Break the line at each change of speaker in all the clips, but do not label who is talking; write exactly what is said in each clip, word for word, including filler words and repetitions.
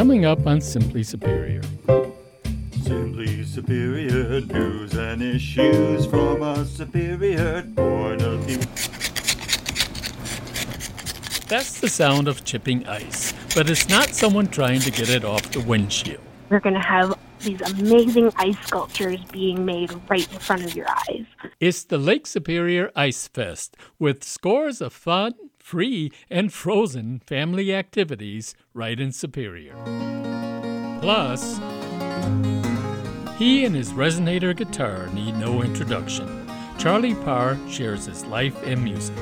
coming up on Simply Superior.
Simply Superior news and issues from a superior point of view.
That's the sound of chipping ice, but it's not someone trying to get it off the windshield.
We're going to have these amazing ice sculptures being made right in front of your eyes.
It's the Lake Superior Ice Fest with scores of fun, free, and frozen family activities right in Superior. Plus, he and his resonator guitar need no introduction. Charlie Parr shares his life and music.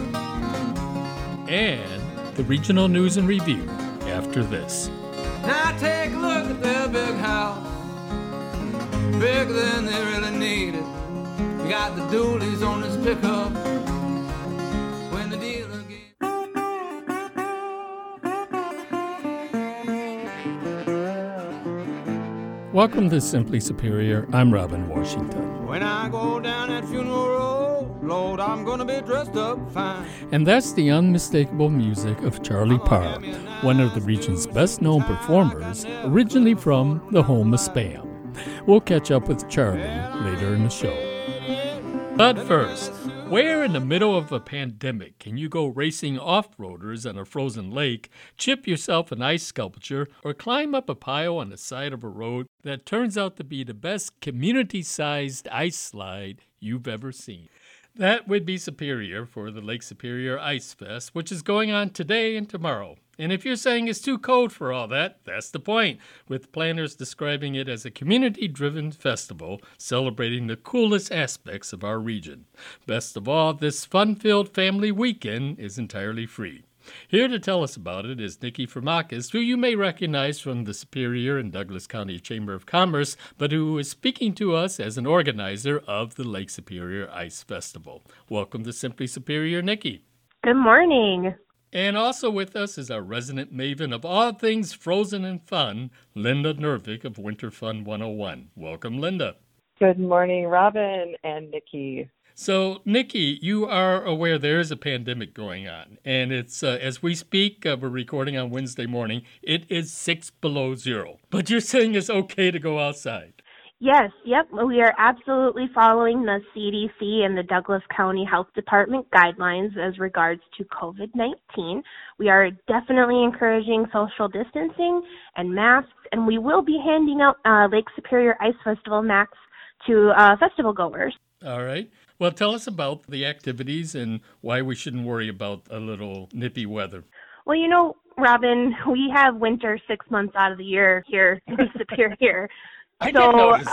And the regional news and review after this.
Now take a look at their big house, bigger than they really needed. You got the dualies on his pickup when the dealer gave.
Welcome to Simply Superior. I'm Robin Washington.
When I go down that funeral road, Lord, I'm gonna be dressed up fine.
And that's the unmistakable music of Charlie Parr, one of the region's best-known performers, originally from the home of Spam. We'll catch up with Charlie later in the show. But first, where in the middle of a pandemic can you go racing off-roaders on a frozen lake, chip yourself an ice sculpture, or climb up a pile on the side of a road that turns out to be the best community-sized ice slide you've ever seen? That would be Superior for the Lake Superior Ice Fest, which is going on today and tomorrow. And if you're saying it's too cold for all that, that's the point, with planners describing it as a community-driven festival celebrating the coolest aspects of our region. Best of all, this fun-filled family weekend is entirely free. Here to tell us about it is Nikki Firmakis, who you may recognize from the Superior and Douglas County Chamber of Commerce, but who is speaking to us as an organizer of the Lake Superior Ice Festival. Welcome to Simply Superior, Nikki.
Good morning.
And also with us is our resident maven of all things frozen and fun, Linda Nervik of Winter Fun one oh one. Welcome, Linda.
Good morning, Robin and Nikki.
So, Nikki, you are aware there is a pandemic going on, and it's uh, as we speak, uh, we're recording on Wednesday morning, it is six below zero. But you're saying it's okay to go outside.
Yes, yep, we are absolutely following the C D C and the Douglas County Health Department guidelines as regards to covid nineteen. We are definitely encouraging social distancing and masks, and we will be handing out uh, Lake Superior Ice Festival masks to uh, festival goers.
All right. Well, tell us about the activities and why we shouldn't worry about a little nippy weather.
Well, you know, Robin, we have winter six months out of the year here in Superior.
I
so,
did notice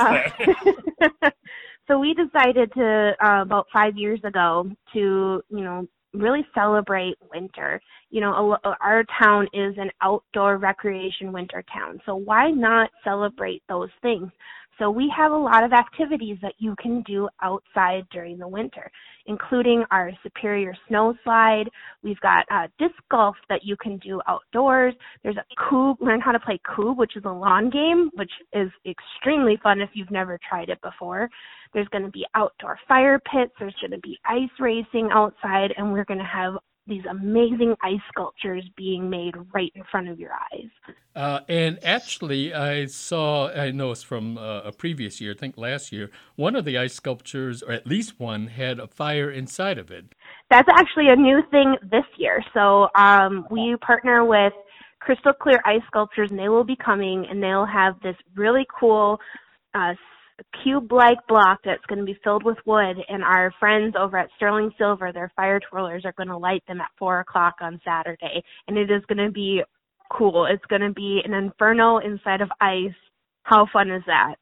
uh,
that.
So we decided to, uh, about five years ago, to, you know, really celebrate winter. You know, our town is an outdoor recreation winter town, so why not celebrate those things? So we have a lot of activities that you can do outside during the winter, including our Superior Snow Slide. We've got uh, disc golf that you can do outdoors. There's a Cube, learn how to play Cube, which is a lawn game, which is extremely fun if you've never tried it before. There's going to be outdoor fire pits. There's going to be ice racing outside, and we're going to have these amazing ice sculptures being made right in front of your eyes.
Uh, and actually, I saw, I noticed from uh, a previous year, I think last year, one of the ice sculptures, or at least one, had a fire inside of it.
That's actually a new thing this year. So um, we partner with Crystal Clear Ice Sculptures, and they will be coming, and they'll have this really cool uh, cube-like block that's going to be filled with wood, and our friends over at Sterling Silver, their fire twirlers, are going to light them at four o'clock on Saturday, and it is going to be cool. It's going to be an inferno inside of ice. How fun is that?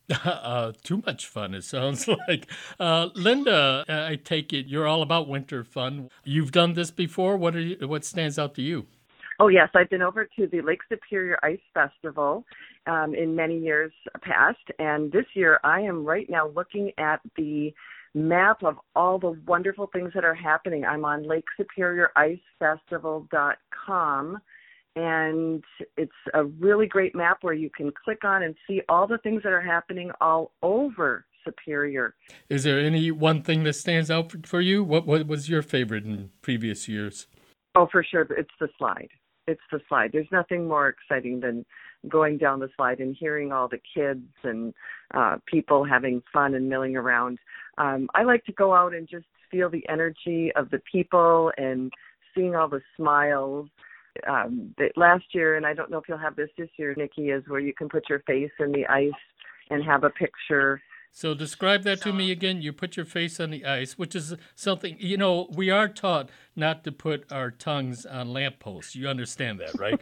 Uh, too much fun, it sounds like. Uh, Linda, I take it you're all about winter fun. You've done this before. What are you, what stands out to you?
Oh, yes. I've been over to the Lake Superior Ice Festival um, in many years past, and this year I am right now looking at the map of all the wonderful things that are happening. I'm on lake superior ice festival dot com, and it's a really great map where you can click on and see all the things that are happening all over Superior.
Is there any one thing that stands out for, for you? What, what was your favorite in previous years?
Oh, for sure. It's the slide. it's the slide. There's nothing more exciting than going down the slide and hearing all the kids and uh, people having fun and milling around. Um, I like to go out and just feel the energy of the people and seeing all the smiles. Um, the, last year, and I don't know if you'll have this this year, Nikki, is where you can put your face in the ice and have a picture.
So describe that to me again. You put your face on the ice, which is something, you know, we are taught not to put our tongues on lampposts. You understand that, right?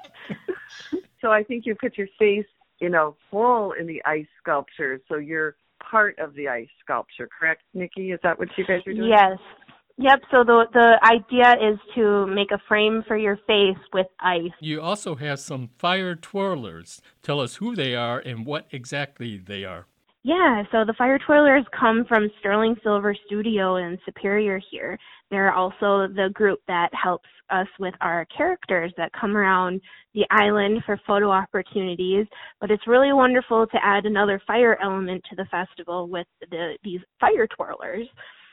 So I think you put your face, you know, full in the ice sculpture. So you're part of the ice sculpture, correct, Nikki? Is that what you guys are doing?
Yes. Yep, so the the idea is to make a frame for your face with ice.
You also have some fire twirlers. Tell us who they are and what exactly they are.
Yeah, so the fire twirlers come from Sterling Silver Studio in Superior here. They're also the group that helps us with our characters that come around the island for photo opportunities. But it's really wonderful to add another fire element to the festival with the, these fire twirlers.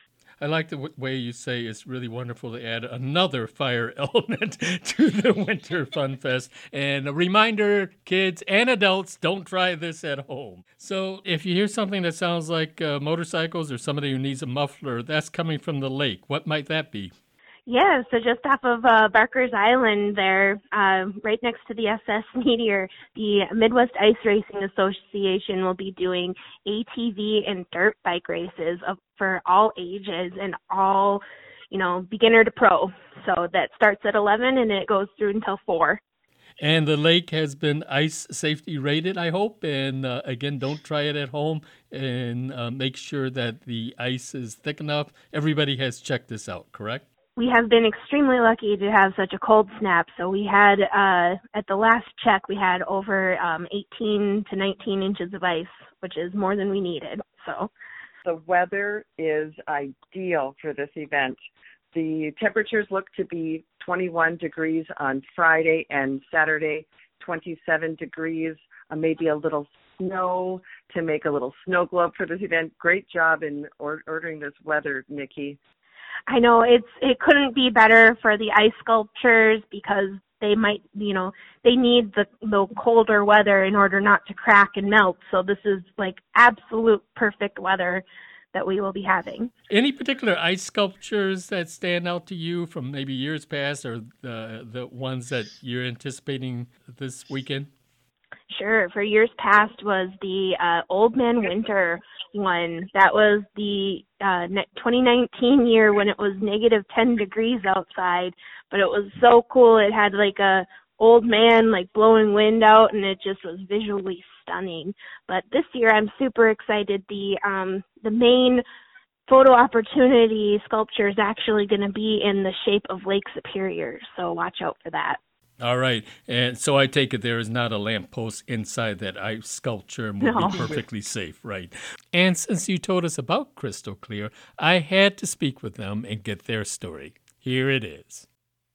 I like the w- way you say it's really wonderful to add another fire element to the Winter Fun Fest. And a reminder, kids and adults, don't try this at home. So if you hear something that sounds like uh, motorcycles or somebody who needs a muffler, that's coming from the lake. What might that be?
Yeah, so just off of uh, Barker's Island there, uh, right next to the S S Meteor, the Midwest Ice Racing Association will be doing A T V and dirt bike races of, for all ages and all, you know, beginner to pro. So that starts at eleven and it goes through until four.
And the lake has been ice safety rated, I hope. And uh, again, don't try it at home and uh, make sure that the ice is thick enough. Everybody has checked this out, correct?
We have been extremely lucky to have such a cold snap. So we had, uh, at the last check, we had over um, eighteen to nineteen inches of ice, which is more than we needed. So
the weather is ideal for this event. The temperatures look to be twenty-one degrees on Friday and Saturday, twenty-seven degrees, uh, maybe a little snow to make a little snow globe for this event. Great job in or- ordering this weather, Nikki.
I know it's it couldn't be better for the ice sculptures because they might, you know, they need the the colder weather in order not to crack and melt. So this is like absolute perfect weather that we will be having.
Any particular ice sculptures that stand out to you from maybe years past or the the ones that you're anticipating this weekend?
Sure. For years past was the uh, Old Man Winter one. That was the uh, twenty nineteen year when it was negative ten degrees outside, but it was so cool. It had like a old man like blowing wind out, and it just was visually stunning. But this year I'm super excited. The um, the main photo opportunity sculpture is actually going to be in the shape of Lake Superior, so watch out for that.
All right. And so I take it there is not a lamppost inside that ice sculpture and will
No.
be perfectly safe, right? And since you told us about Crystal Clear, I had to speak with them and get their story. Here it is.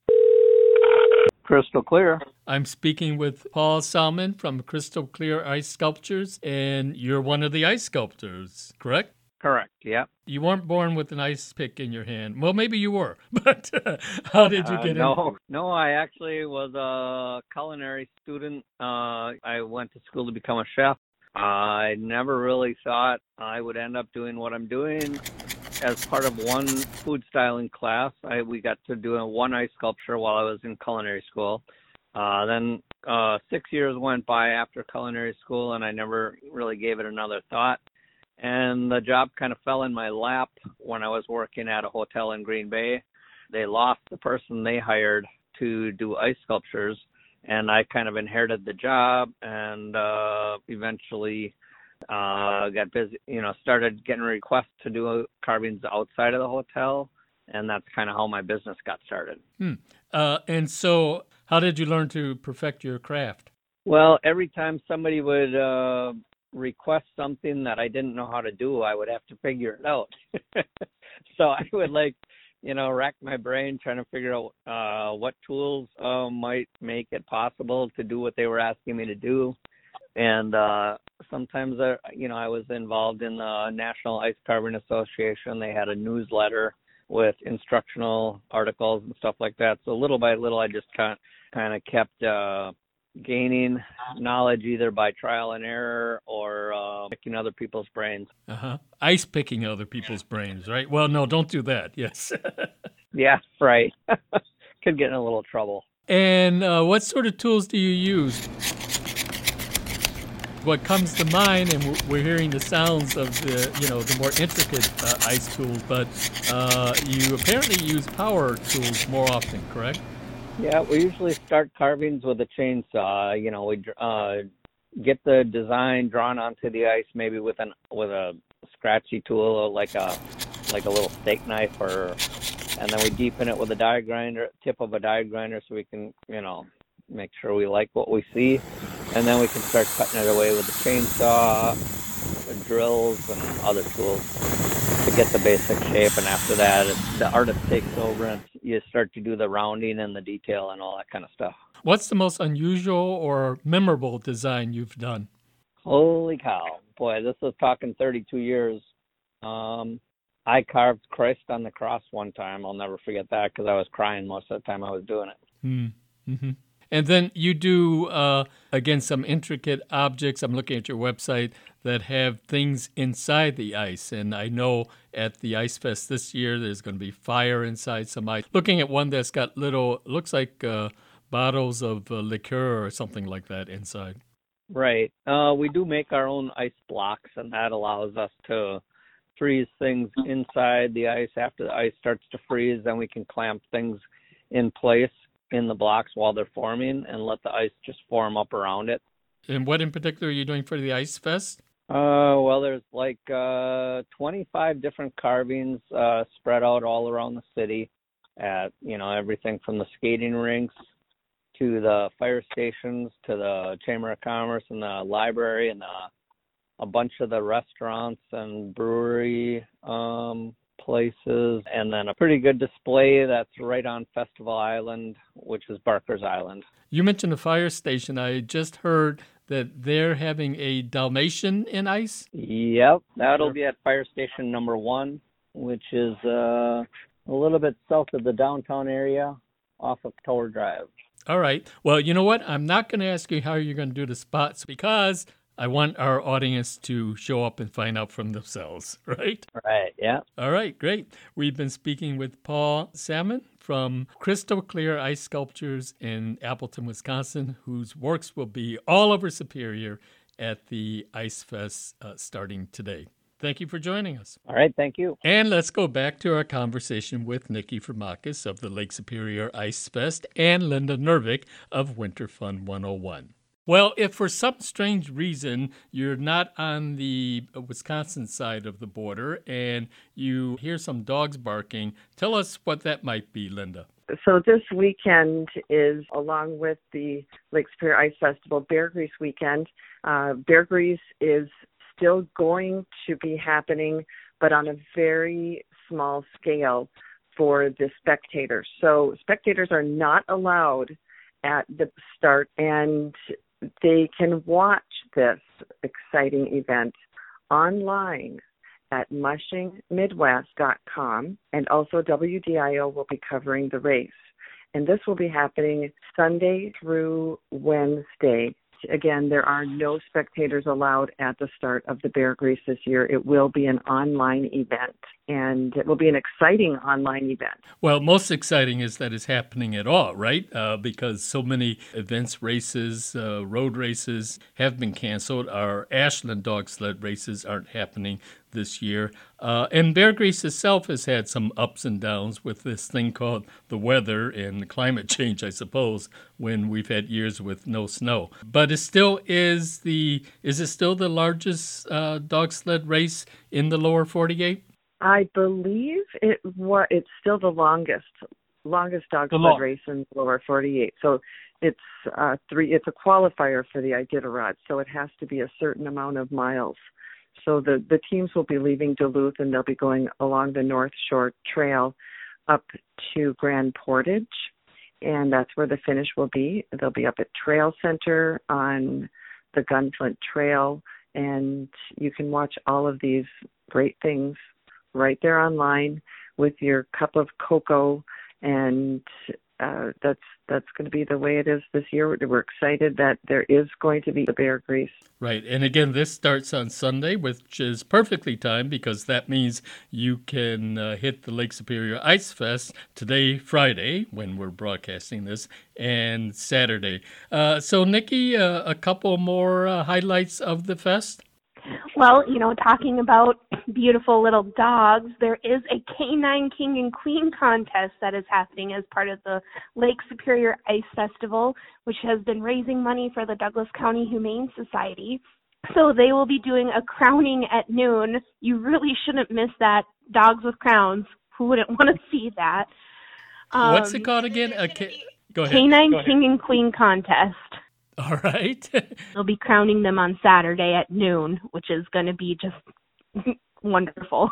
Crystal Clear.
I'm speaking with Paul Salmon from Crystal Clear Ice Sculptures, and you're one of the ice sculptors, correct?
Correct, yeah.
You weren't born with an ice pick in your hand. Well, maybe you were, but uh, how did you
Uh,
get in?
no, no, I actually was a culinary student. Uh, I went to school to become a chef. I never really thought I would end up doing what I'm doing. As part of one food styling class, I, we got to do a one ice sculpture while I was in culinary school. Uh, then uh, six years went by after culinary school, and I never really gave it another thought. And the job kind of fell in my lap when I was working at a hotel in Green Bay. They lost the person they hired to do ice sculptures, and I kind of inherited the job and uh, eventually uh, got busy, you know, started getting requests to do carvings outside of the hotel, and that's kind of how my business got started.
Hmm. Uh, and so how did you learn to perfect your craft?
Well, every time somebody would uh, request something that I didn't know how to do, I would have to figure it out. So I would like, you know, rack my brain trying to figure out uh, what tools uh, might make it possible to do what they were asking me to do. And uh, sometimes, uh, you know, I was involved in the National Ice Carving Association. They had a newsletter with instructional articles and stuff like that. So little by little, I just kind kind of kept uh, gaining knowledge either by trial and error or uh, picking other people's brains.
Uh-huh. Ice picking other people's brains, right? Well, no, don't do that. Yes.
Yeah, right. Could get in a little trouble.
And uh, what sort of tools do you use? What comes to mind, and we're hearing the sounds of the, you know, the more intricate uh, ice tools, but uh, you apparently use power tools more often, correct?
Yeah, we usually start carvings with a chainsaw. You know, we uh, get the design drawn onto the ice, maybe with an with a scratchy tool, like a like a little steak knife, or and then we deepen it with a die grinder, tip of a die grinder, so we can, you know, make sure we like what we see, and then we can start cutting it away with the chainsaw, the drills, and other tools to get the basic shape. And after that, it's, the artist takes over, and you start to do the rounding and the detail and all that kind of stuff.
What's the most unusual or memorable design you've done?
Holy cow. Boy, this is talking thirty-two years. Um, I carved Christ on the cross one time. I'll never forget that because I was crying most of the time I was doing it.
Mm-hmm. And then you do, uh, again, some intricate objects. I'm looking at your website that have things inside the ice. And I know at the Ice Fest this year, there's going to be fire inside some ice. Looking at one that's got little, looks like uh, bottles of uh, liqueur or something like that inside.
Right. Uh, we do make our own ice blocks, and that allows us to freeze things inside the ice. After the ice starts to freeze, then we can clamp things in place in the blocks while they're forming and let the ice just form up around it.
And what in particular are you doing for the Ice Fest?
Uh, well, there's like uh, twenty-five different carvings uh, spread out all around the city at, you know, everything from the skating rinks to the fire stations to the Chamber of Commerce and the library and the, a bunch of the restaurants and brewery um places, and then a pretty good display that's right on Festival Island, which is Barker's Island.
You mentioned the fire station. I just heard that they're having a Dalmatian in ice.
Yep, that'll be at fire station number one, which is uh, a little bit south of the downtown area off of Tower Drive.
All right. Well, you know what? I'm not going to ask you how you're going to do the spots because I want our audience to show up and find out from themselves, right?
Right, yeah.
All right, great. We've been speaking with Paul Salmon from Crystal Clear Ice Sculptures in Appleton, Wisconsin, whose works will be all over Superior at the Ice Fest uh, starting today. Thank you for joining us.
All right, thank you.
And let's go back to our conversation with Nikki Firmakis of the Lake Superior Ice Fest and Linda Nervik of Winter Fun one oh one. Well, if for some strange reason you're not on the Wisconsin side of the border and you hear some dogs barking, tell us what that might be, Linda.
So this weekend is, along with the Lake Superior Ice Festival, Bear Grease weekend. Uh, Bear Grease is still going to be happening, but on a very small scale for the spectators. So spectators are not allowed at the start, and they can watch this exciting event online at mushing midwest dot com, and also W D I O will be covering the race. And this will be happening Sunday through Wednesday. Again, there are no spectators allowed at the start of the Bear Grease this year. It will be an online event, and it will be an exciting online event.
Well, most exciting is that it's happening at all, right? Uh, because so many events, races, uh, road races have been canceled. Our Ashland dog sled races aren't happening this year. Uh, and Bear Grease itself has had some ups and downs with this thing called the weather and climate change, I suppose, when we've had years with no snow. But it still is the, is it still the largest uh, dog sled race in the lower forty-eight?
I believe it was, it's still the longest, longest dog sled long. race in the lower forty-eight. So it's uh, three, it's a qualifier for the Iditarod, so it has to be a certain amount of miles. So the, the teams will be leaving Duluth, and they'll be going along the North Shore Trail up to Grand Portage, and that's where the finish will be. They'll be up at Trail Center on the Gunflint Trail, and you can watch all of these great things right there online. with your cup of cocoa, and uh, that's that's going to be the way it is this year. We're excited that there is going to be the bear grease.
Right. And again, this starts on Sunday, which is perfectly timed because that means you can uh, hit the Lake Superior Ice Fest today, Friday, when we're broadcasting this, and Saturday. Uh, so, Nikki, uh, a couple more uh, highlights of the fest?
Well, you know, talking about beautiful little dogs, there is a Canine King and Queen contest that is happening as part of the Lake Superior Ice Festival, which has been raising money for the Douglas County Humane Society. So they will be doing a crowning at noon. You really shouldn't miss that. Dogs with crowns. Who wouldn't want to see that? Um,
What's it called again? A ca- Go ahead.
Canine
Go ahead.
King and Queen contest.
All right.
They'll be crowning them on Saturday at noon, which is going to be just wonderful.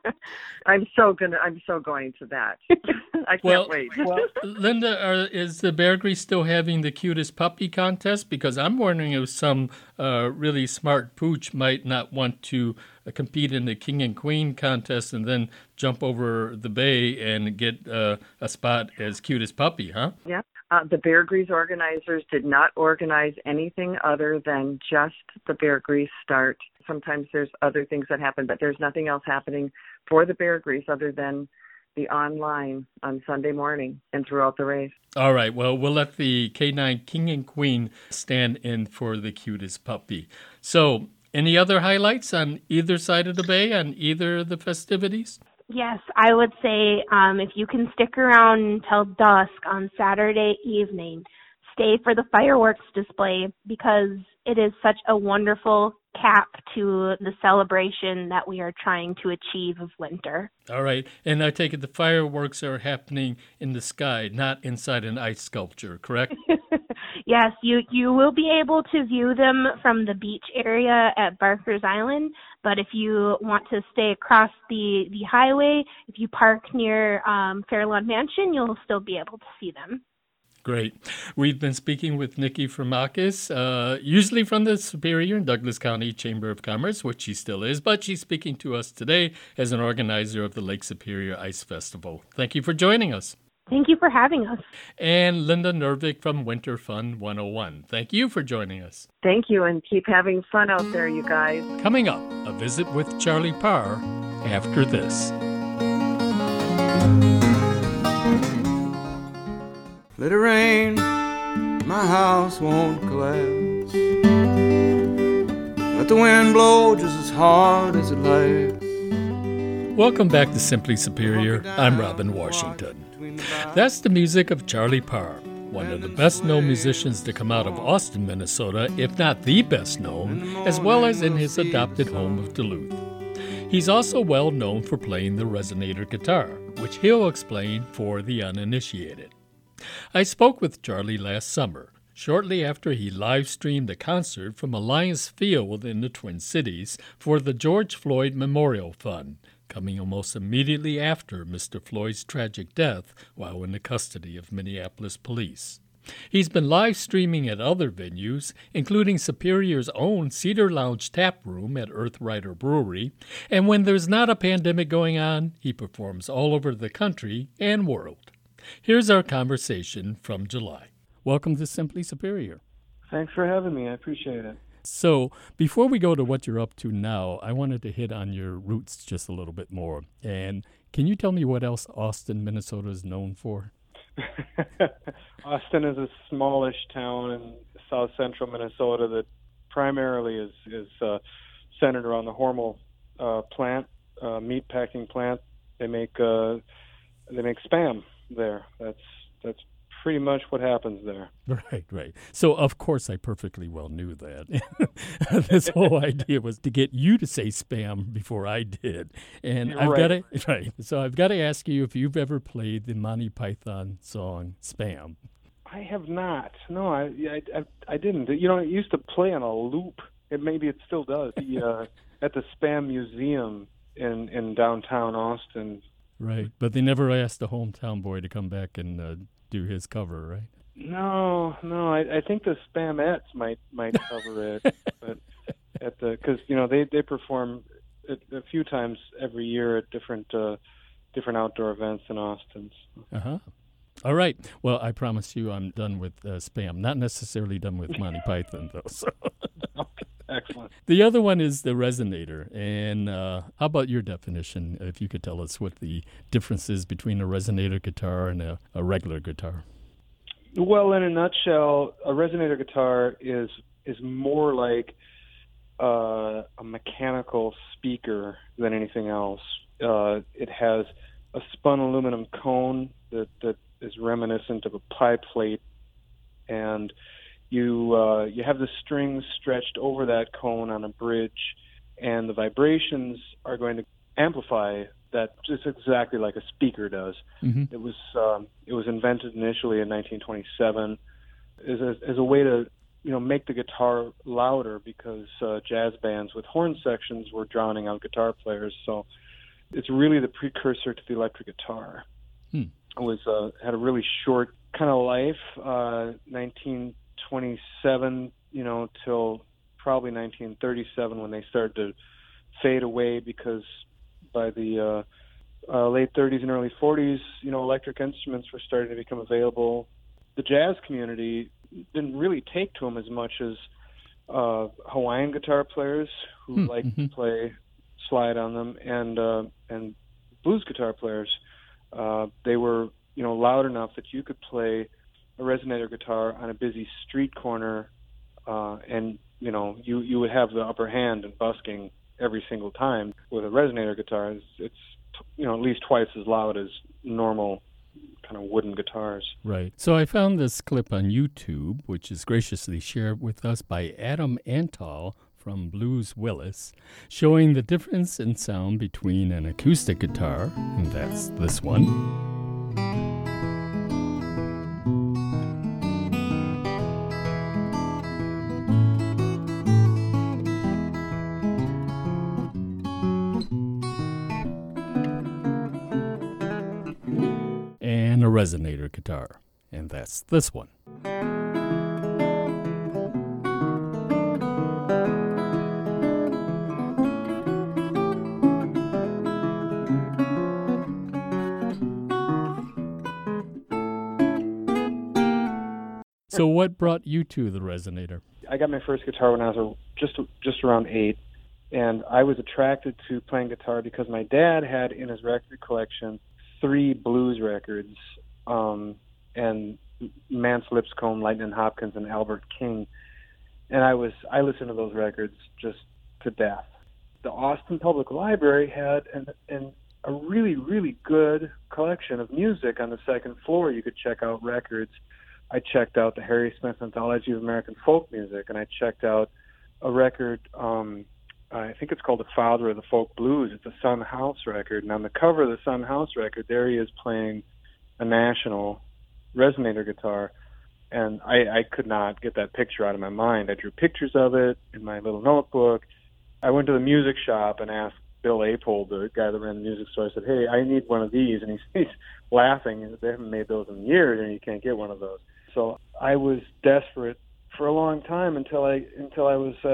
I'm so gonna. I'm so going to that. I can't
well,
wait.
well, Linda, are, is the Bear Grease still having the cutest puppy contest? Because I'm wondering if some uh, really smart pooch might not want to uh, compete in the King and Queen contest and then jump over the bay and get uh, a spot as cutest puppy, huh?
Yeah. Uh, the Bear Grease organizers did not organize anything other than just the Bear Grease start. Sometimes there's other things that happen, but there's nothing else happening for the Bear Grease other than the online on Sunday morning and throughout the race.
All right. Well, we'll let the K nine King and Queen stand in for the cutest puppy. So, any other highlights on either side of the bay, on either of the festivities?
Yes, I would say um, if you can stick around until dusk on Saturday evening, stay for the fireworks display because it is such a wonderful cap to the celebration that we are trying to achieve of winter.
All right. And I take it the fireworks are happening in the sky, not inside an ice sculpture, correct?
Yes, you, you will be able to view them from the beach area at Barker's Island, but if you want to stay across the, the highway, if you park near um, Fairlawn Mansion, you'll still be able to see them.
Great. We've been speaking with Nikki Firmakis, uh, usually from the Superior and Douglas County Chamber of Commerce, which she still is, but she's speaking to us today as an organizer of the Lake Superior Ice Festival. Thank you for joining us.
Thank you for having us.
And Linda Nervik from Winter Fun one oh one. Thank you for joining us.
Thank you, and keep having fun out there, you guys.
Coming up, a visit with Charlie Parr after this.
Let it rain, my house won't collapse. Let the wind blow just as hard as it likes.
Welcome back to Simply Superior. I'm Robin Washington. That's the music of Charlie Parr, one of the best-known musicians to come out of Austin, Minnesota, if not the best known, as well as in his adopted home of Duluth. He's also well known for playing the resonator guitar, which he'll explain for the uninitiated. I spoke with Charlie last summer, shortly after he live-streamed a concert from Alliance Field in the Twin Cities for the George Floyd Memorial Fund, coming almost immediately after Mister Floyd's tragic death while in the custody of Minneapolis police. He's been live-streaming at other venues, including Superior's own Cedar Lounge Tap Room at Earth Rider Brewery, and when there's not a pandemic going on, he performs all over the country and world. Here's our conversation from July. Welcome to Simply Superior.
Thanks for having me. I appreciate it.
So before we go to what you're up to now, I wanted to hit on your roots just a little bit more. And can you tell me what else Austin, Minnesota is known for?
Austin is a smallish town in south central Minnesota that primarily is, is uh, centered around the Hormel uh, plant, uh, meat packing plant. They make uh, they make Spam there. That's that's pretty much what happens there.
Right, right. So, of course, I perfectly well knew that. This whole idea was to get you to say Spam before I did. And
You're
I've
right.
got to, right. So I've got to ask you if you've ever played the Monty Python song Spam.
I have not. No, I, I, I, I didn't. You know, it used to play on a loop. It maybe it still does. The, uh, at the Spam Museum in, in downtown Austin.
Right, but they never asked the hometown boy to come back and uh, do his cover, right?
No, no. I, I think the Spamettes might might cover it, but at the because you know they they perform a, a few times every year at different uh, different outdoor events in Austin.
Uh-huh. All right. Well, I promise you I'm done with uh, Spam. Not necessarily done with Monty Python, though. So.
Okay, excellent.
The other one is the resonator. And uh, how about your definition, if you could tell us what the difference is between a resonator guitar and a, a regular guitar?
Well, in a nutshell, a resonator guitar is is more like uh, a mechanical speaker than anything else. Uh, it has a spun aluminum cone that, that is reminiscent of a pie plate, and you uh, you have the strings stretched over that cone on a bridge, and the vibrations are going to amplify that just exactly like a speaker does.
Mm-hmm.
It was um, it was invented initially in nineteen twenty-seven as a, as a way to you know make the guitar louder because uh, jazz bands with horn sections were drowning out guitar players. So it's really the precursor to the electric guitar.
Hmm.
It was uh, had a really short kind of life, uh, nineteen twenty-seven, you know, till probably nineteen thirty-seven when they started to fade away because by the uh, uh, late thirties and early forties, you know, electric instruments were starting to become available. The jazz community didn't really take to them as much as uh, Hawaiian guitar players who
Hmm.
liked
Mm-hmm.
to play slide on them, and uh, and blues guitar players. Uh, they were, you know, loud enough that you could play a resonator guitar on a busy street corner, uh, and you know, you you would have the upper hand in busking every single time. With a resonator guitar, it's, it's you know at least twice as loud as normal kind of wooden guitars.
Right. So I found this clip on YouTube, which is graciously shared with us by Adam Antal from Blues Willis, showing the difference in sound between an acoustic guitar, and that's this one, and a resonator guitar, and that's this one. So what brought you to the resonator?
I got my first guitar when I was a, just just around eight, and I was attracted to playing guitar because my dad had in his record collection three blues records, um, and Mance Lipscomb, Lightnin' Hopkins, and Albert King, and I was I listened to those records just to death. The Austin Public Library had an, an a really really good collection of music on the second floor. You could check out records. I checked out the Harry Smith Anthology of American Folk Music, and I checked out a record, um, I think it's called The Father of the Folk Blues. It's a Son House record, and on the cover of the Son House record, there he is playing a National resonator guitar, and I, I could not get that picture out of my mind. I drew pictures of it in my little notebook. I went to the music shop and asked Bill Apold, the guy that ran the music store, I said, hey, I need one of these, and he's, he's laughing. They haven't made those in years, and you can't get one of those. So I was desperate for a long time until I until I was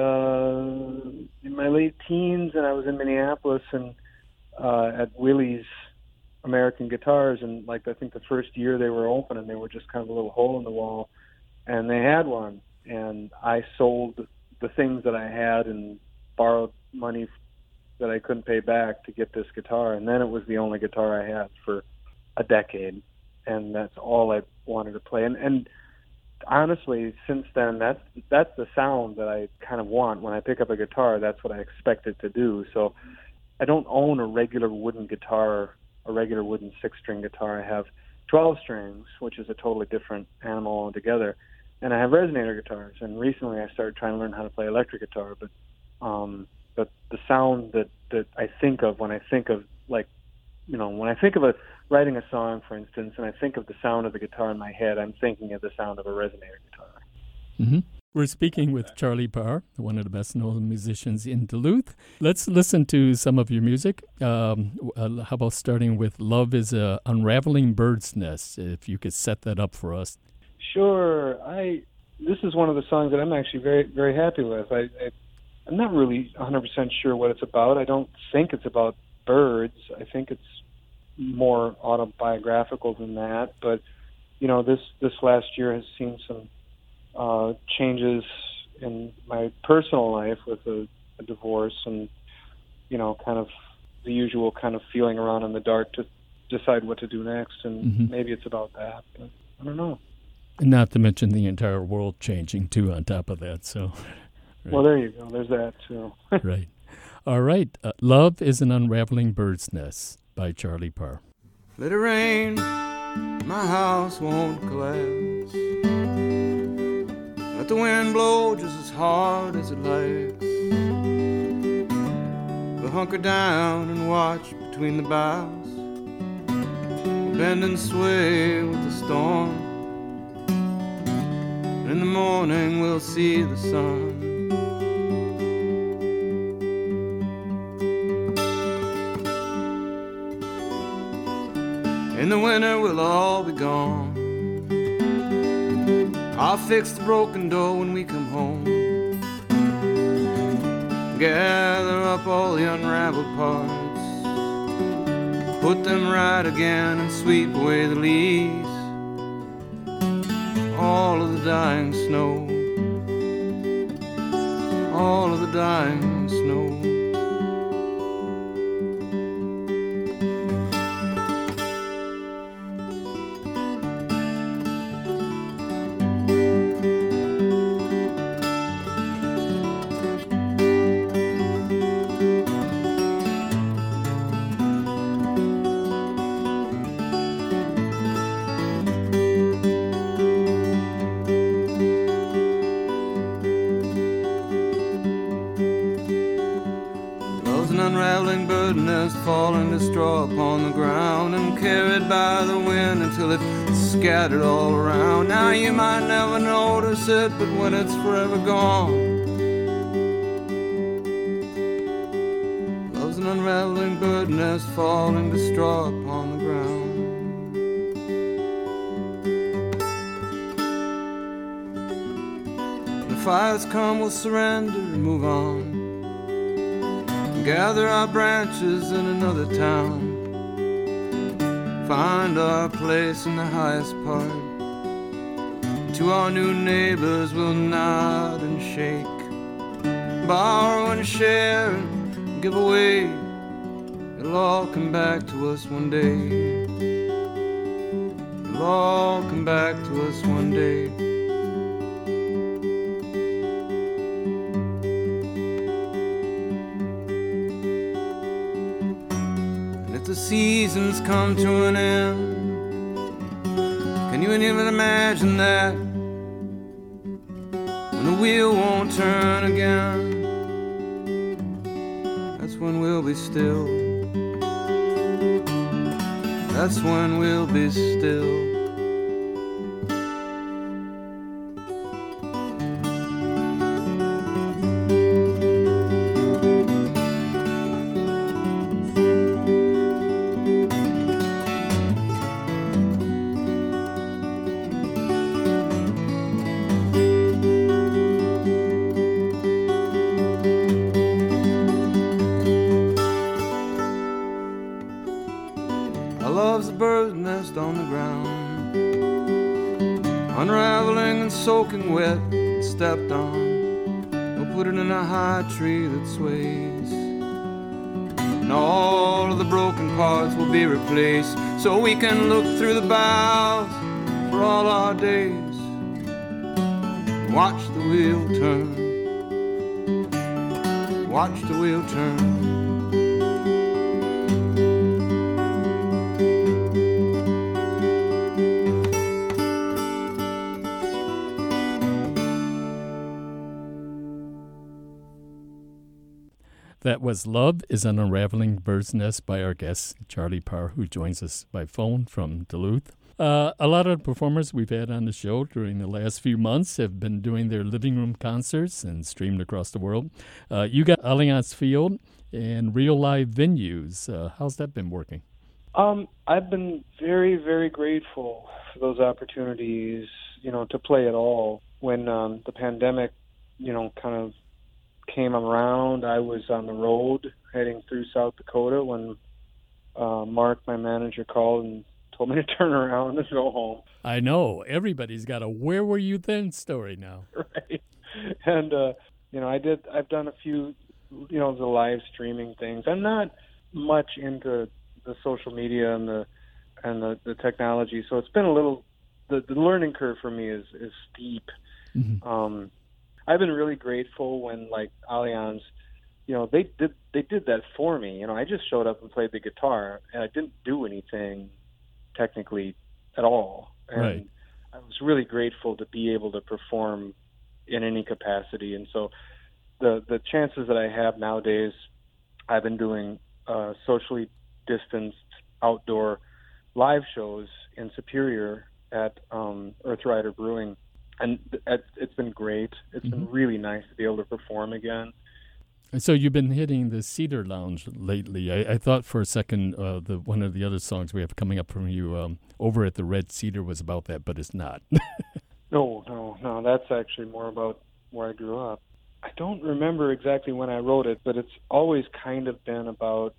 uh, in my late teens, and I was in Minneapolis and uh, at Willie's American Guitars, and like I think the first year they were open, and they were just kind of a little hole in the wall, and they had one, and I sold the things that I had and borrowed money that I couldn't pay back to get this guitar, and then it was the only guitar I had for a decade, and that's all I wanted to play. And, and honestly, since then, that's that's the sound that I kind of want. When I pick up a guitar, that's what I expect it to do. So I don't own a regular wooden guitar, a regular wooden six-string guitar. I have twelve strings, which is a totally different animal altogether, and I have resonator guitars. And recently I started trying to learn how to play electric guitar, but um, but the sound that, that I think of when I think of, like, you know, when I think of a writing a song, for instance, and I think of the sound of the guitar in my head, I'm thinking of the sound of a resonator guitar.
Mm-hmm. We're speaking with Charlie Parr, one of the best-known musicians in Duluth. Let's listen to some of your music. Um, uh, how about starting with Love is a Unraveling Bird's Nest, if you could set that up for us.
Sure. I This is one of the songs that I'm actually very, very happy with. I, I, I'm not really one hundred percent sure what it's about. I don't think it's about birds. I think it's more autobiographical than that. But you know, this this last year has seen some uh, changes in my personal life with a, a divorce, and you know, kind of the usual kind of feeling around in the dark to decide what to do next, and mm-hmm. maybe it's about that, but I don't know.
And not to mention the entire world changing too on top of that. So,
right. Well, there you go. There's that too.
Right. All right. Uh, Love is an Unraveling Bird's Nest by Charlie Parr.
Let it rain, my house won't collapse. Let the wind blow just as hard as it likes. We'll hunker down and watch between the boughs. We'll bend and sway with the storm. And in the morning we'll see the sun. In the winter we'll all be gone. I'll fix the broken door when we come home. Gather up all the unraveled parts, put them right again and sweep away the leaves. All of the dying snow, all of the dying snow. Unraveling bird nest, falling to straw upon the ground and carried by the wind until it's scattered all around. Now you might never notice it, but when it's forever gone, love's an unraveling bird nest, falling to straw upon the ground. When the fires come, we'll surrender and move on. Gather our branches in another town. Find our place in the highest part. To our new neighbors we'll nod and shake. Borrow and share and give away. It'll all come back to us one day. It'll all come back to us one day. The seasons come to an end. Can you even imagine that? When the wheel won't turn again, that's when we'll be still. That's when we'll be still. Love's a bird's nest on the ground, unraveling and soaking wet and stepped on. We'll put it in a high tree that sways, and all of the broken parts will be replaced, so we can look through the boughs for all our days. Watch the wheel turn, watch the wheel turn.
That was Love is an Unraveling Bird's Nest by our guest, Charlie Parr, who joins us by phone from Duluth. Uh, a lot of the performers we've had on the show during the last few months have been doing their living room concerts and streamed across the world. Uh, you got Allianz Field and real live venues. Uh, how's that been working?
Um, I've been very, very grateful for those opportunities, you know, to play at all. When um, the pandemic, you know, kind of came around, I was on the road heading through South Dakota when uh, Mark, my manager, called and told me to turn around and go home.
I know. Everybody's got a where were you then story now.
Right. And, uh, you know, I did, I've done a few, you know, the live streaming things. I'm not much into the social media and the, and the, the technology. So it's been a little, the, the learning curve for me is, is steep.
Mm-hmm.
Um, I've been really grateful when, like, Allianz, you know, they did they did that for me. You know, I just showed up and played the guitar, and I didn't do anything technically at all. And
right.
I was really grateful to be able to perform in any capacity. And so the the chances that I have nowadays, I've been doing uh, socially distanced outdoor live shows in Superior at um, Earth Rider Brewing. And it's been great. It's
mm-hmm.
been really nice to be able to perform again.
And so you've been hitting the Cedar Lounge lately. I, I thought for a second uh, the one of the other songs we have coming up from you um, over at the Red Cedar was about that, but it's not.
no, no, no. That's actually more about where I grew up. I don't remember exactly when I wrote it, but it's always kind of been about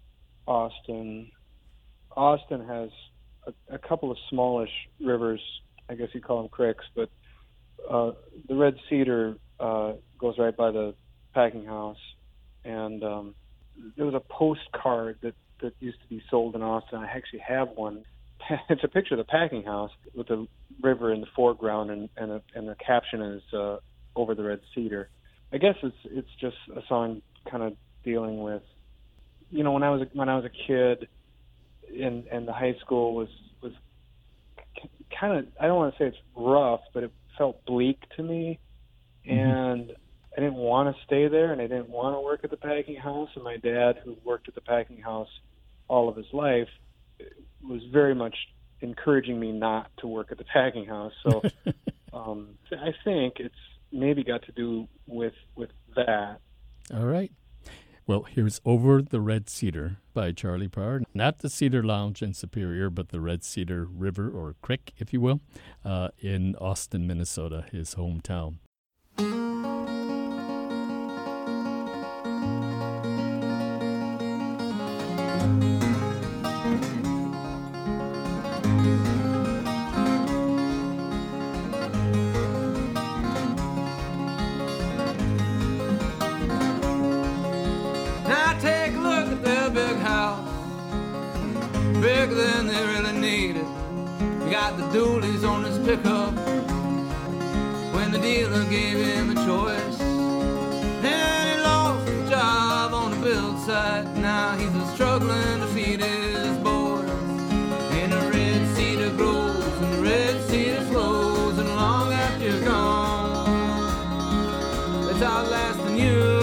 Austin. Austin has a, a couple of smallish rivers. I guess you call them creeks, but uh, the Red Cedar uh, goes right by the packing house, and um, there was a postcard that, that used to be sold in Austin. I actually have one. It's a picture of the packing house with the river in the foreground, and and, a, and the caption is uh, "Over the Red Cedar." I guess it's it's just a song kind of dealing with, you know, when I was a, when I was a kid, and and the high school was was kind of, I don't want to say it's rough, but it felt bleak to me, mm-hmm. and I didn't want to stay there, and I didn't want to work at the packing house. And my dad, who worked at the packing house all of his life, was very much encouraging me not to work at the packing house. So um, I think it's maybe got to do with with that.
All right. Well, here's Over the Red Cedar by Charlie Parr. Not the Cedar Lounge in Superior, but the Red Cedar River, or creek, if you will, uh, in Austin, Minnesota, his hometown.
Bigger than they really needed. He got the dualies on his pickup when the dealer gave him a choice. And he lost the job on the build site. Now he's a struggling to feed his boys. And the red cedar grows and the red cedar flows, and long after you're gone, it's outlasting you.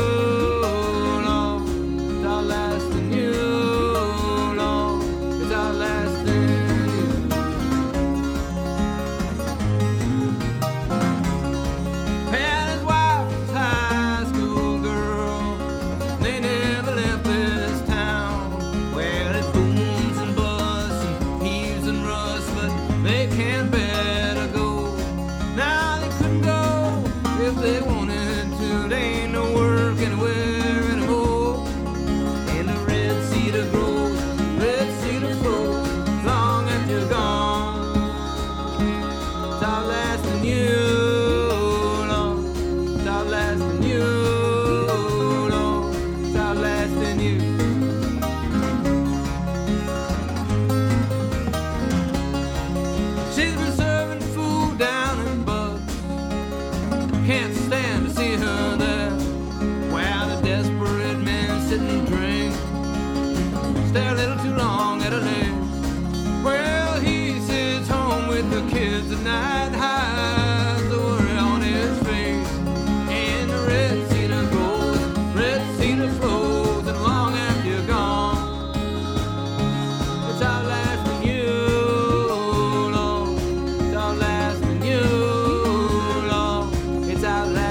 Out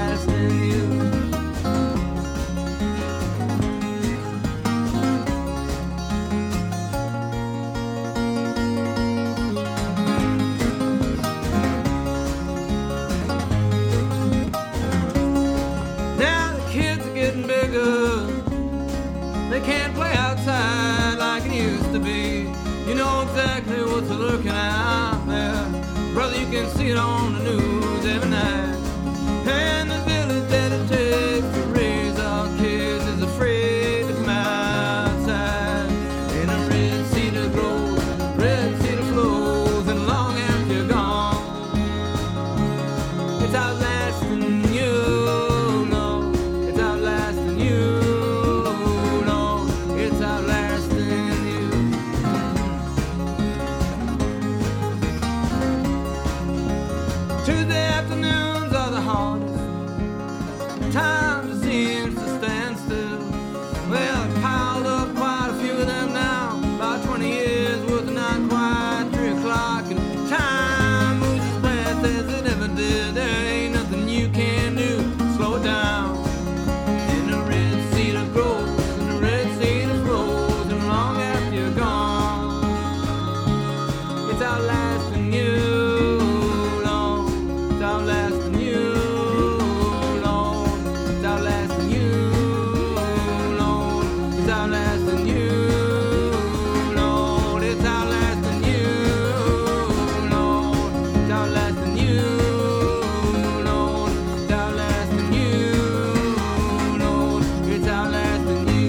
see it on the news every night. And the village that it takes to raise our kids is afraid to come outside. In a red cedar grows, red cedar flows, and long after you're gone, it's outlasting you, Lord. It's outlasting you, Lord. It's outlasting you. Tuesday afternoons are the hardest. Time just seems to stand still. Well, I've piled up quite a few of them now. About twenty years worth of not quite three o'clock. And time moves as fast as it ever did. There ain't nothing you can do to slow it down. And the red cedar grows, and the red cedar flows, and long after you're gone, it's outlasting you, Lord. It's outlasting you, Lord. It's outlasting you, Lord. It's outlasting you, Lord. It's outlasting you, Lord. It's outlasting you, Lord. It's outlasting you, Lord. It's outlasting you.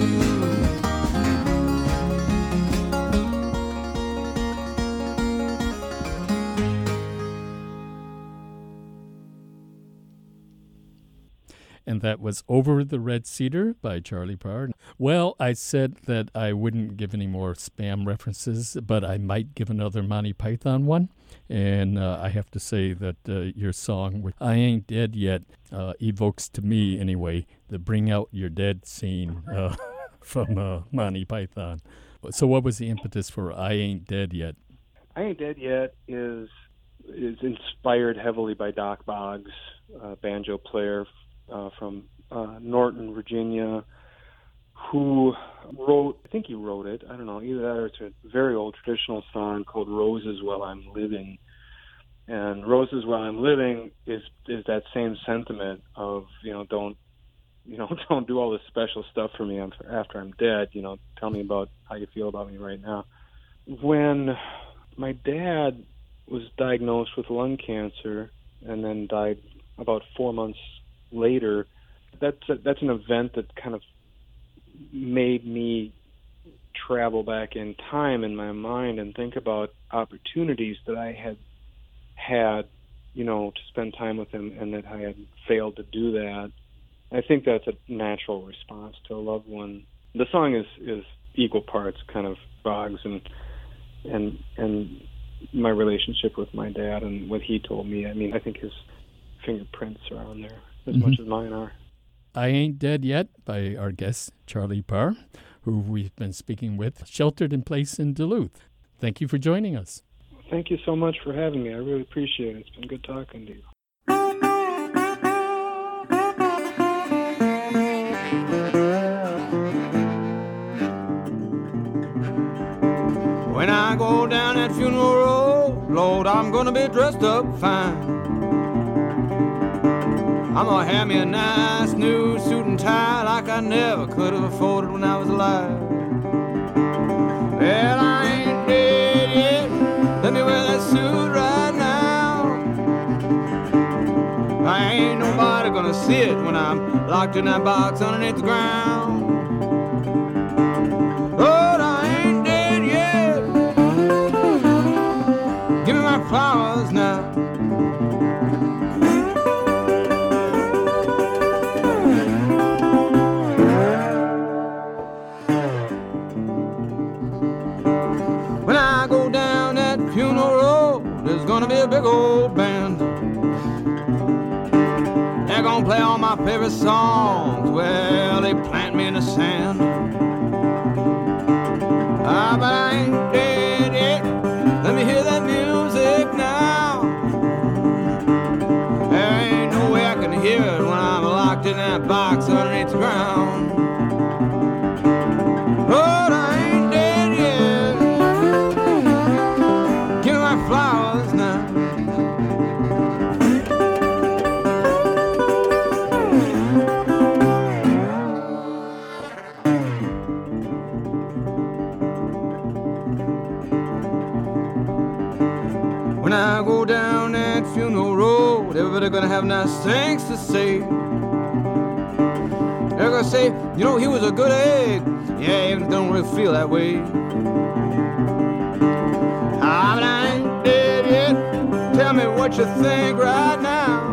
And that was Over the Red Cedar by Charlie Parr. Well, I said that I wouldn't give any more spam references, but I might give another Monty Python one. And uh, I have to say that uh, your song, with I Ain't Dead Yet, uh, evokes to me, anyway, the Bring Out Your Dead scene uh, from uh, Monty Python. So what was the impetus for I Ain't Dead Yet?
I Ain't Dead Yet is is inspired heavily by Doc Boggs, a banjo player uh, from uh, Norton, Virginia, who wrote, I think he wrote it, I don't know, either that or it's a very old traditional song called Roses While I'm Living. And Roses While I'm Living is is that same sentiment of, you know, don't, you know, don't do all this special stuff for me after, after I'm dead, you know, tell me about how you feel about me right now. When my dad was diagnosed with lung cancer and then died about four months later, that's a, that's an event that kind of made me travel back in time in my mind and think about opportunities that I had had, you know, to spend time with him and that I had failed to do that. I think that's a natural response to a loved one. The song is, is equal parts kind of Boggs and and and my relationship with my dad and what he told me. I mean, I think his fingerprints are on there as mm-hmm. much as mine are.
I Ain't Dead Yet by our guest, Charlie Parr, who we've been speaking with, sheltered in place in Duluth. Thank you for joining us.
Thank you so much for having me. I really appreciate it. It's been good talking to you.
When I go down that funeral road, Lord, I'm gonna be dressed up fine. I'm gonna have me a nice new suit and tie like I never could have afforded when I was alive. Well, I ain't dead yet, let me wear that suit right now. I ain't nobody gonna see it when I'm locked in that box underneath the ground. Lord, I ain't dead yet, give me my flowers now. Gonna be a big old band. They're gonna play all my favorite songs. Well, they plant me in the sand. Ah, but I ain't dead yet. Let me hear that music now. There ain't no way I can hear it when I'm locked in that box underneath the ground. Lord, I ain't dead yet. Give me my flowers now. When I go down that funeral Everybody gonna have nice things to say. They're gonna say, you know, he was a good egg. Yeah, even if they don't really feel that way. Ah, but I ain't dead yet. Tell me what you think right now.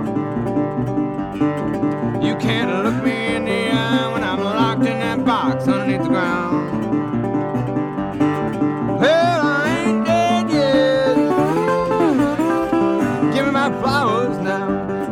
You can't look me in the eye when I'm locked in that box underneath the ground. Well, I ain't dead yet. Give me my flowers now.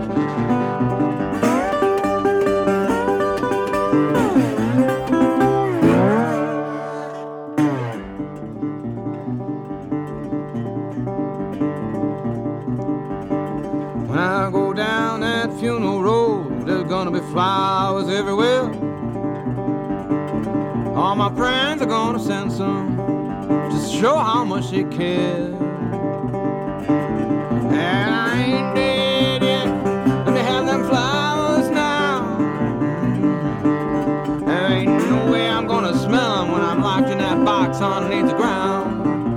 When I go down that funeral road, there's gonna be flowers everywhere. All my friends are gonna send some, just show how much they care. And I ain't dead yet, let me have them flowers now. There ain't no way I'm gonna smell them when I'm locked in that box underneath the ground.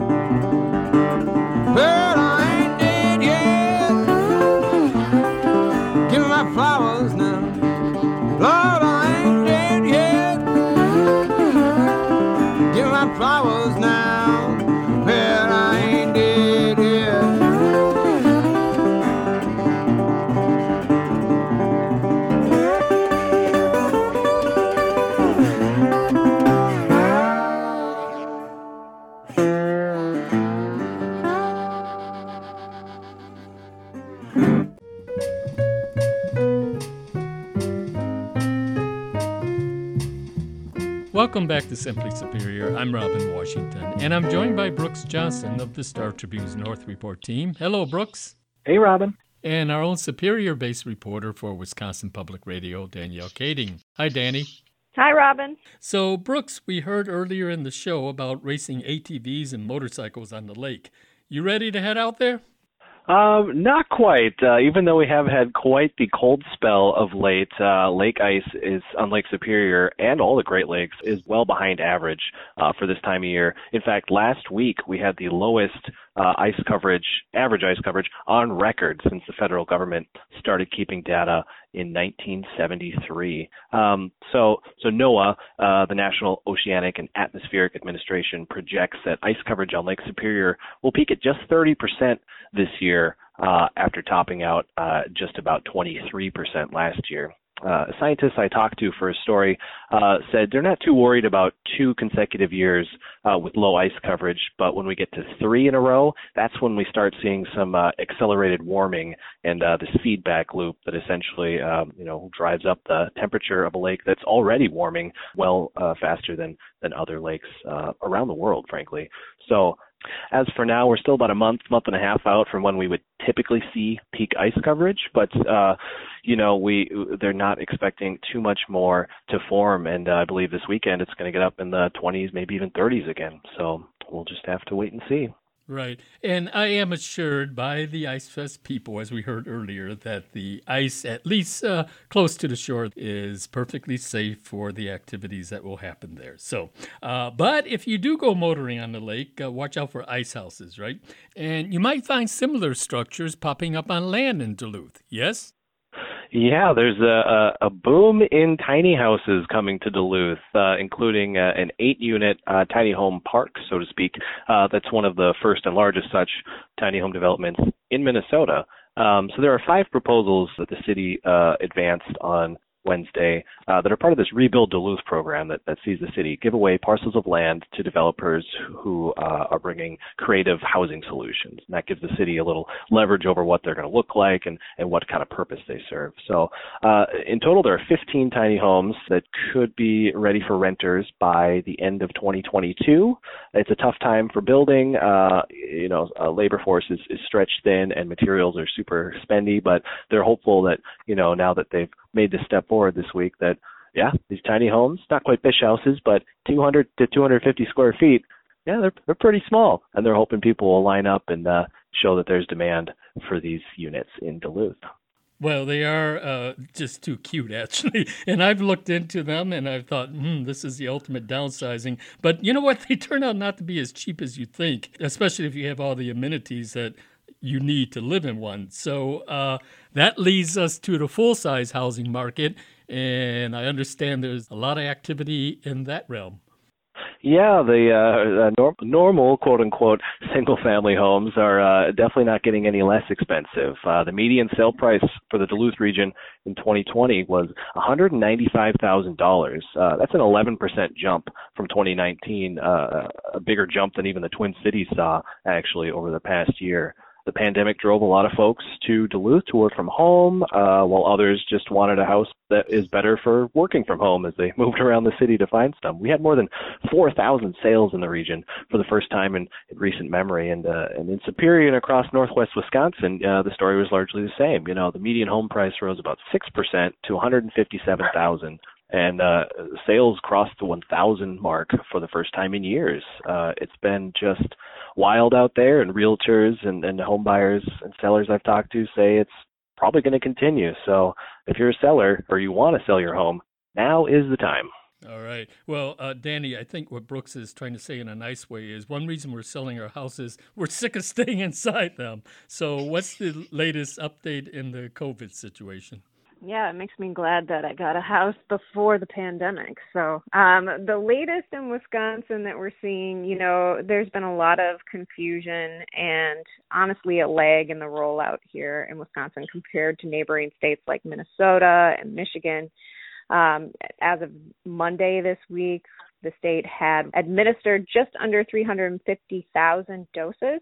But I ain't dead yet. Give me my flowers now. Lord, I ain't dead yet. Give me my flowers now. Well, I ain't dead yet.
Welcome back to Simply Superior. I'm Robin Washington, and I'm joined by Brooks Johnson of the Star Tribune's North Report team. Hello, Brooks.
Hey, Robin.
And our own Superior-based reporter for Wisconsin Public Radio, Danielle Kading. Hi, Danny.
Hi, Robin.
So, Brooks, we heard earlier in the show about racing A T Vs and motorcycles on the lake. You ready to head out there?
Um, not quite. Uh, even though we have had quite the cold spell of late, uh, lake ice is on Lake Superior and all the Great Lakes is well behind average uh, for this time of year. In fact, last week we had the lowest uh, ice coverage, average ice coverage on record since the federal government started keeping data in nineteen seventy-three. Um, so, so NOAA, uh, the National Oceanic and Atmospheric Administration, projects that ice coverage on Lake Superior will peak at just thirty percent this year, uh, after topping out uh, just about twenty-three percent last year. Uh, scientists I talked to for a story uh, said they're not too worried about two consecutive years uh, with low ice coverage, but when we get to three in a row, that's when we start seeing some uh, accelerated warming and uh, this feedback loop that essentially, um, you know, drives up the temperature of a lake that's already warming well uh, faster than than other lakes uh, around the world, frankly. So, as for now, we're still about a month, month and a half out from when we would typically see peak ice coverage, but uh, you know, we they're not expecting too much more to form, and uh, I believe this weekend it's going to get up in the twenties, maybe even thirties again. So we'll just have to wait and see.
Right. And I am assured by the Ice Fest people, as we heard earlier, that the ice, at least uh, close to the shore, is perfectly safe for the activities that will happen there. So, uh, but if you do go motoring on the lake, uh, watch out for ice houses, right? And you might find similar structures popping up on land in Duluth, yes?
Yeah, there's a, a, a boom in tiny houses coming to Duluth, uh, including uh, an eight-unit uh, tiny home park, so to speak. Uh, that's one of the first and largest such tiny home developments in Minnesota. Um, so there are five proposals that the city uh, advanced on Wednesday uh, that are part of this Rebuild Duluth program that, that sees the city give away parcels of land to developers who uh, are bringing creative housing solutions. And that gives the city a little leverage over what they're going to look like and, and what kind of purpose they serve. So uh, in total, there are fifteen tiny homes that could be ready for renters by the end of twenty twenty-two. It's a tough time for building. Uh, you know, uh, labor force is, is stretched thin and materials are super spendy, but they're hopeful that, you know, now that they've made this step forward this week that, yeah, these tiny homes, not quite bish houses, but two hundred to two hundred fifty square feet, yeah, they're they're pretty small. And they're hoping people will line up and uh, show that there's demand for these units in Duluth.
Well, they are uh, just too cute, actually. And I've looked into them, and I've thought, hmm, this is the ultimate downsizing. But you know what? They turn out not to be as cheap as you think, especially if you have all the amenities that you need to live in one. So uh, that leads us to the full-size housing market, and I understand there's a lot of activity in that realm.
Yeah, the uh, uh, nor- normal, quote-unquote, single-family homes are uh, definitely not getting any less expensive. Uh, the median sale price for the Duluth region in twenty twenty was one hundred ninety-five thousand dollars. Uh, that's an eleven percent jump from twenty nineteen, uh, a bigger jump than even the Twin Cities saw, actually, over the past year. The pandemic drove a lot of folks to Duluth to work from home, uh, while others just wanted a house that is better for working from home as they moved around the city to find some. We had more than four thousand sales in the region for the first time in, in recent memory. And, uh, and in Superior and across northwest Wisconsin, uh, the story was largely the same. You know, the median home price rose about six percent to one hundred fifty-seven thousand dollars. And uh, sales crossed the one thousand mark for the first time in years. Uh, it's been just wild out there, and realtors and, and home buyers and sellers I've talked to say it's probably going to continue. So if you're a seller or you want to sell your home, now is the time.
All right. Well, uh, Danny, I think what Brooks is trying to say in a nice way is one reason we're selling our houses, we're sick of staying inside them. So what's the latest update in the COVID situation?
Yeah, it makes me glad that I got a house before the pandemic. So um, the latest in Wisconsin that we're seeing, you know, there's been a lot of confusion and honestly a lag in the rollout here in Wisconsin compared to neighboring states like Minnesota and Michigan. Um, as of Monday this week, the state had administered just under three hundred fifty thousand doses.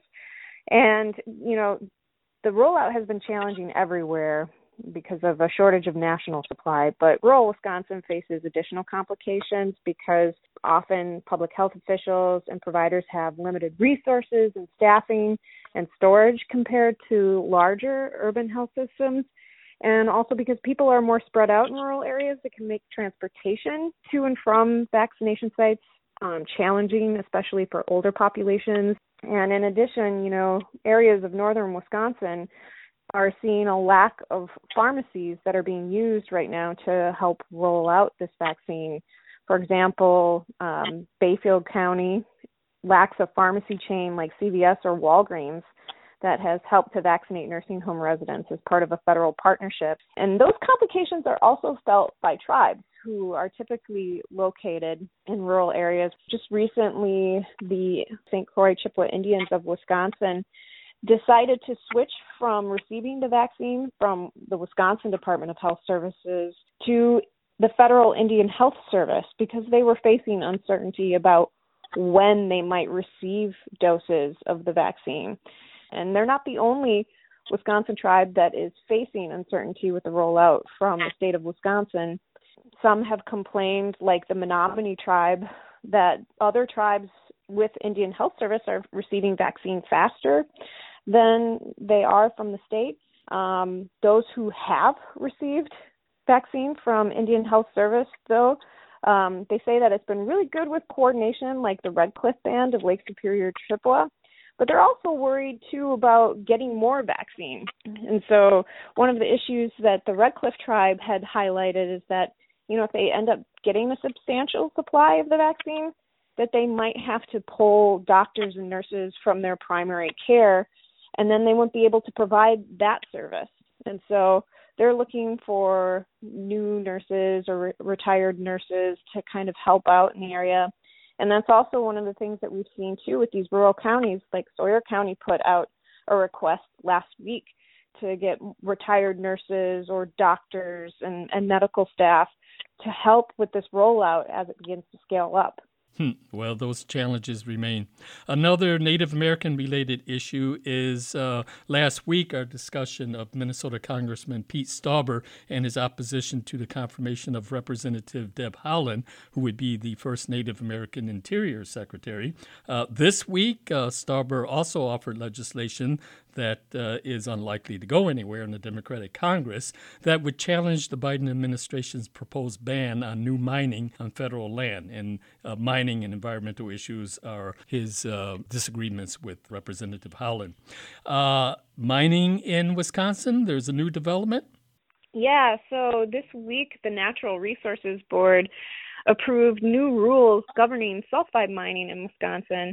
And, you know, the rollout has been challenging everywhere because of a shortage of national supply, but rural Wisconsin faces additional complications because often public health officials and providers have limited resources and staffing and storage compared to larger urban health systems, and also because people are more spread out in rural areas that can make transportation to and from vaccination sites um, challenging, especially for older populations. And in addition, you know, areas of northern Wisconsin are seeing a lack of pharmacies that are being used right now to help roll out this vaccine. For example, um, Bayfield County lacks a pharmacy chain like C V S or Walgreens that has helped to vaccinate nursing home residents as part of a federal partnership. And those complications are also felt by tribes who are typically located in rural areas. Just recently, the Saint Croix Chippewa Indians of Wisconsin decided to switch from receiving the vaccine from the Wisconsin Department of Health Services to the Federal Indian Health Service because they were facing uncertainty about when they might receive doses of the vaccine. And they're not the only Wisconsin tribe that is facing uncertainty with the rollout from the state of Wisconsin. Some have complained, like the Menominee tribe, that other tribes with Indian Health Service are receiving vaccine faster than they are from the state. Um, those who have received vaccine from Indian Health Service, though, um, they say that it's been really good with coordination, like the Red Cliff Band of Lake Superior, Chippewa. But they're also worried, too, about getting more vaccine. And so one of the issues that the Red Cliff tribe had highlighted is that, you know, if they end up getting a substantial supply of the vaccine, that they might have to pull doctors and nurses from their primary care, and then they won't be able to provide that service. And so they're looking for new nurses or re- retired nurses to kind of help out in the area. And that's also one of the things that we've seen, too, with these rural counties. Like Sawyer County put out a request last week to get retired nurses or doctors and, and medical staff to help with this rollout as it begins to scale up.
Hmm. Well, those challenges remain. Another Native American-related issue is uh, last week our discussion of Minnesota Congressman Pete Stauber and his opposition to the confirmation of Representative Deb Haaland, who would be the first Native American Interior Secretary. Uh, this week, uh, Stauber also offered legislation that uh, is unlikely to go anywhere in the Democratic Congress that would challenge the Biden administration's proposed ban on new mining on federal land. And uh, mining and environmental issues are his uh, disagreements with Representative Haaland. Uh, mining in Wisconsin, there's a new development?
Yeah, so this week the Natural Resources Board approved new rules governing sulfide mining in Wisconsin.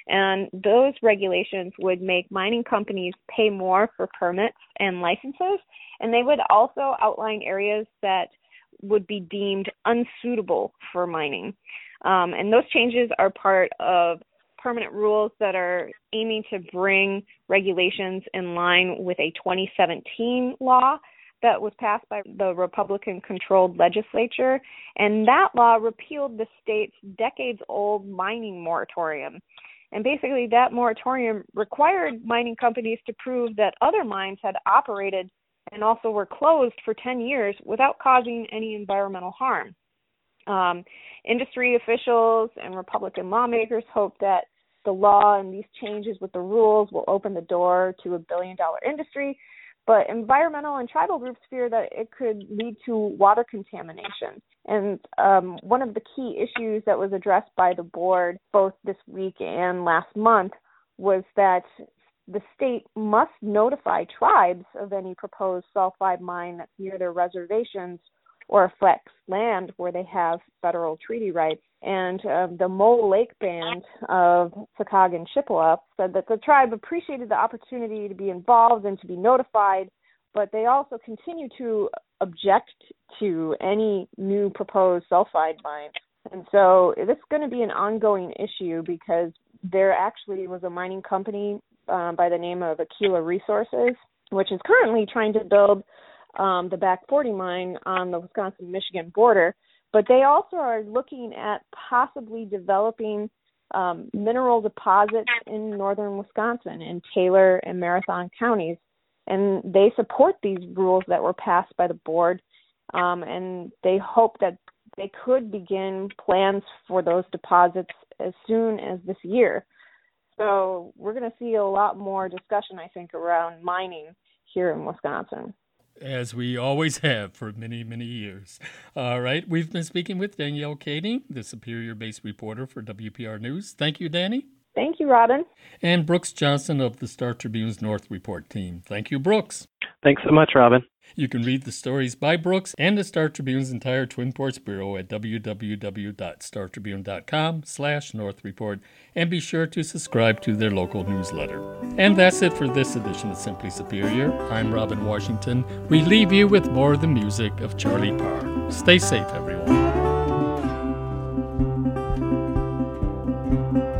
And those regulations would make mining companies pay more for permits and licenses, and they would also outline areas that would be deemed unsuitable for mining. Um, and those changes are part of permanent rules that are aiming to bring regulations in line with a twenty seventeen law that was passed by the Republican-controlled legislature. And that law repealed the state's decades-old mining moratorium. And basically, that moratorium required mining companies to prove that other mines had operated and also were closed for ten years without causing any environmental harm. Um, industry officials and Republican lawmakers hope that the law and these changes with the rules will open the door to a billion-dollar industry, but environmental and tribal groups fear that it could lead to water contamination. And um, one of the key issues that was addressed by the board both this week and last month was that the state must notify tribes of any proposed sulfide mine that's near their reservations or affects land where they have federal treaty rights. And uh, the Mole Lake Band of Sakog and Chippewa said that the tribe appreciated the opportunity to be involved and to be notified, but they also continue to object to any new proposed sulfide mine. And so this is going to be an ongoing issue because there actually was a mining company uh, by the name of Aquila Resources, which is currently trying to build um, the Back forty mine on the Wisconsin-Michigan border. But they also are looking at possibly developing um, mineral deposits in northern Wisconsin, in Taylor and Marathon counties. And they support these rules that were passed by the board, um, and they hope that they could begin plans for those deposits as soon as this year. So we're going to see a lot more discussion, I think, around mining here in Wisconsin.
As we always have for many, many years. All right, we've been speaking with Danielle Kading, the Superior-based reporter for W P R News. Thank you, Danny.
Thank you, Robin.
And Brooks Johnson of the Star Tribune's North Report team. Thank you, Brooks.
Thanks so much, Robin.
You can read the stories by Brooks and the Star Tribune's entire Twin Ports Bureau at w w w dot star tribune dot com slash North Report, and be sure to subscribe to their local newsletter. And that's it for this edition of Simply Superior. I'm Robin Washington. We leave you with more of the music of Charlie Parr. Stay safe, everyone.